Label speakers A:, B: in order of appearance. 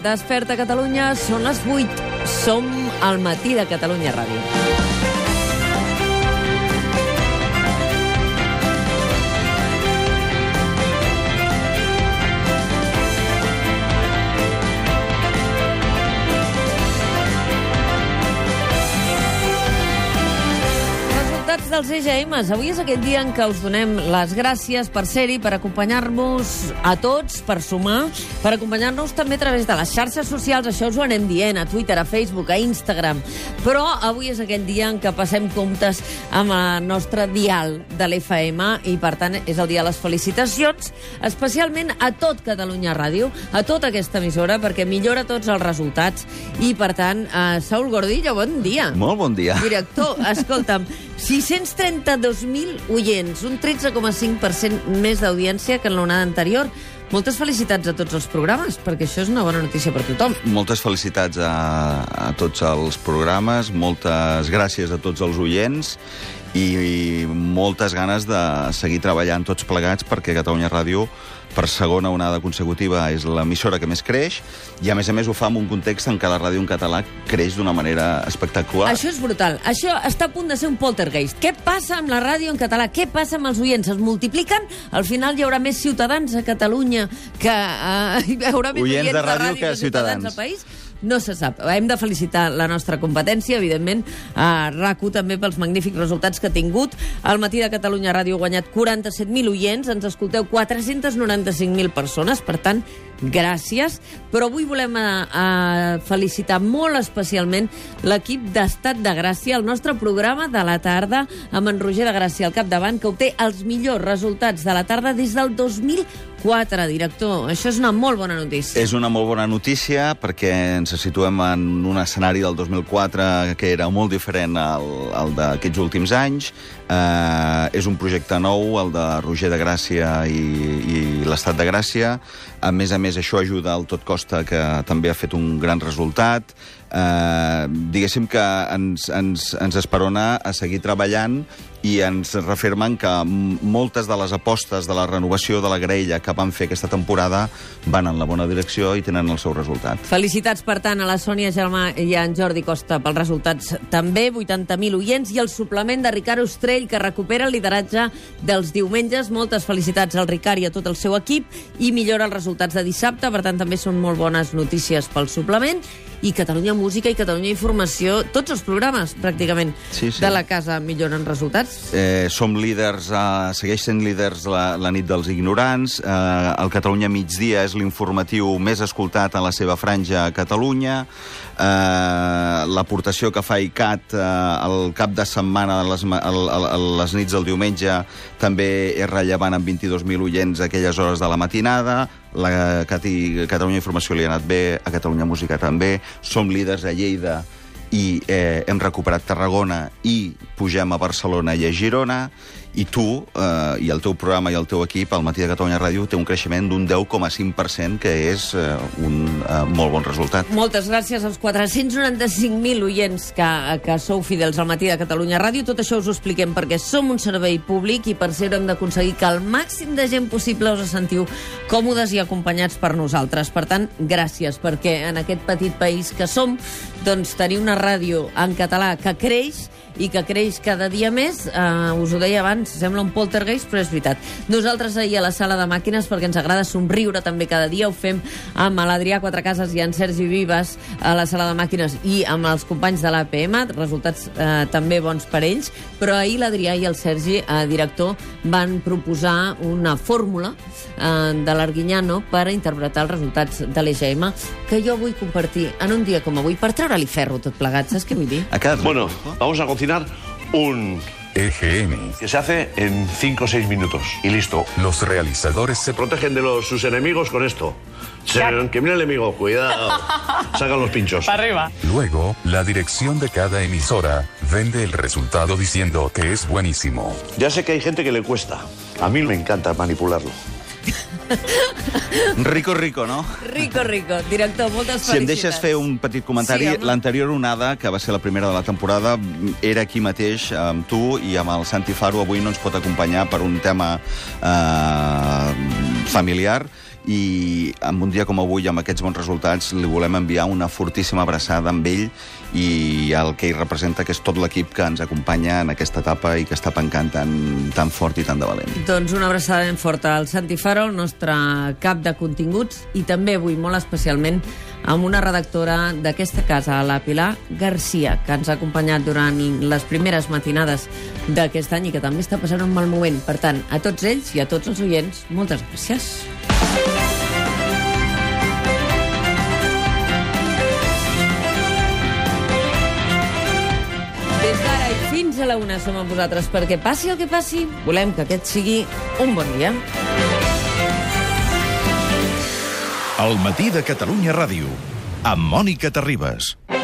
A: Desperta Catalunya, són les 8. Som al matí de Catalunya Ràdio. Dels EGMs. Avui és aquell dia en què us donem les gràcies per ser-hi, per acompanyar-nos a tots, per sumar, per acompanyar-nos també a través de les xarxes socials. Això us ho anem dient, a Twitter, a Facebook, a Instagram. Però avui és aquell dia en què passem comptes amb el nostre dial de l'FM i, per tant, és el dia de les felicitacions, especialment a tot Catalunya Ràdio, a tota aquesta emissora, perquè millora tots els resultats. I, per tant, Saúl Gordillo, bon dia.
B: Molt bon dia.
A: Director, escolta'm, 632.000 oients, un 13,5% més d'audiència que en l'onada anterior. Moltes felicitats a tots els programes, perquè això és una bona notícia per tothom.
B: Moltes felicitats a tots els programes, moltes gràcies a tots els oients i moltes ganes de seguir treballant tots plegats perquè Catalunya Ràdio, per segona onada consecutiva, és l'emissora que més creix i, a més, ho fa en un context en què la ràdio en català creix d'una manera espectacular.
A: Això és brutal. Això està a punt de ser un poltergeist. Què passa amb la ràdio en català? Què passa amb els oients? Es multipliquen? Al final hi haurà més ciutadans a Catalunya que hi haurà més oients de ràdio que ciutadans al país? No se sap. Hem de felicitar la nostra competència, evidentment, a RAC1 també pels magnífics resultats que ha tingut. Al matí de Catalunya Ràdio ha guanyat 47.000 oients, ens escolteu 495.000 persones, per tant, gràcies. Però avui volem felicitar molt especialment l'equip d'Estat de Gràcia, el nostre programa de la tarda, amb en Roger de Gràcia al capdavant, que obté els millors resultats de la tarda des del 2004, director. Això és una molt bona notícia.
B: És una molt bona notícia perquè ens situem en un escenari del 2004 que era molt diferent al d'aquests últims anys. És un projecte nou, el de Roger de Gràcia i l'Estat de Gràcia. A més, això ajuda al Tot Costa, que també ha fet un gran resultat. Diguéssim que ens esperona a seguir treballant i ens reafirmen que moltes de les apostes de la renovació de la graella que van fer aquesta temporada van en la bona direcció i tenen el seu resultat.
A: Felicitats, per tant, a la Sònia Germà i a en Jordi Costa pels resultats també, 80.000 oients, i el suplement de Ricard Ostrell, que recupera el lideratge dels diumenges. Moltes felicitats al Ricard i a tot el seu equip, i millora els resultats de dissabte, per tant també són molt bones notícies pel suplement. I Catalunya Música i Catalunya Informació, tots els programes, pràcticament, de la casa milloren resultats.
B: Som líders, segueix sent líders la nit dels ignorants. El Catalunya Migdia és l'informatiu més escoltat a la seva franja a Catalunya. L'aportació que fa ICAT al cap de setmana, a les nits del diumenge, també és rellevant, amb 22.000 oients a aquelles hores de la matinada. La Catalunya Informació li ha anat bé, a Catalunya Música també. Som líders a Lleida i hem recuperat Tarragona i pugem a Barcelona i a Girona. I tu, i el teu programa i el teu equip, al matí de Catalunya Ràdio, té un creixement d'un 10,5%, que és un molt bon resultat.
A: Moltes gràcies als 495.000 oients que sou fidels al matí de Catalunya Ràdio. Tot això us ho expliquem perquè som un servei públic i per ser-ho hem d'aconseguir que el màxim de gent possible us sentiu còmodes i acompanyats per nosaltres. Per tant, gràcies, perquè en aquest petit país que som, doncs tenir una ràdio en català que creix i que creix cada dia més, us ho deia abans, sembla un poltergeist, però és veritat. Nosaltres ahir a la sala de màquines, perquè ens agrada somriure també cada dia, ho fem amb l'Adrià Quatrecases i en Sergi Vives a la sala de màquines i amb els companys de l'APM, resultats també bons per ells, però ahir l'Adrià i el Sergi, director, van proposar una fórmula de l'Arguiñano per interpretar els resultats de l'EGM, que jo vull compartir en un dia com avui, per treure-li ferro tot plegat, saps què vull dir?
C: Bueno, vamos a cocinar un EGM que se hace en 5 o 6 minutos y listo.
D: Los realizadores se
C: protegen de sus enemigos con esto. Que mira el enemigo, cuidado. Sacan los pinchos.
E: Para arriba.
D: Luego, la dirección de cada emisora vende el resultado diciendo que es buenísimo.
C: Ya sé que hay gente que le cuesta. A mí me encanta manipularlo.
B: Rico, no?
A: Rico. Director, moltes felicitats.
B: Si em deixes fer un petit comentari, sí, l'anterior onada, que va ser la primera de la temporada, era aquí mateix amb tu i amb el Santi Faro. Avui no ens pot acompanyar per un tema familiar, i en un dia com avui, amb aquests bons resultats, li volem enviar una fortíssima abraçada amb ell i el que ell representa, que és tot l'equip que ens acompanya en aquesta etapa i que està pencant tan fort i tan de valent.
A: Doncs una abraçada ben forta al Santi Faro, el nostre cap de continguts, i també avui molt especialment amb una redactora d'aquesta casa, la Pilar Garcia, que ens ha acompanyat durant les primeres matinades d'aquest any i que també està passant un mal moment. Per tant, a tots ells i a tots els oients, moltes gràcies. Des d'ara i fins a la 1 som amb vosaltres perquè passi el que passi, volem que aquest sigui un bon dia.
E: El matí de Catalunya Ràdio, amb Mònica Terribas.